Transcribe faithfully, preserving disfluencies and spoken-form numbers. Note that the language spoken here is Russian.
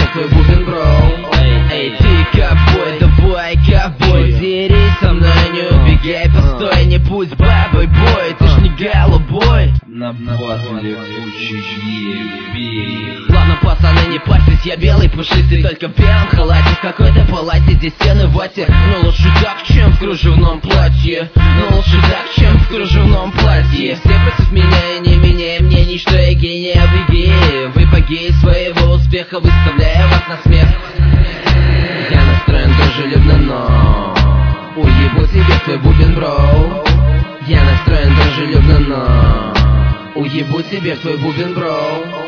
в твой бубен, бро. Эй, ты ковбой, давай, ковбой, дерись со мной, не убегай, постой, не будь бабой, бой, ты ж не голубой. На батле кучи перьев. Ладно, пацаны, не парьтесь, я белый, пушистый, только в белом халате, в какой-то палате, здесь стены в вате. Но лучше так, чем в кружевном платье. Но лучше так, чем в кружевном платье. Все против меня и не меняя мне ничто, я гений, а вы геи. В эпогее своего успеха выставляя вас на смех. Я настроен дружелюбно, но уебу себе твой бубен, бро. Я настроен дружелюбно, но уебу себе твой бубен, бро.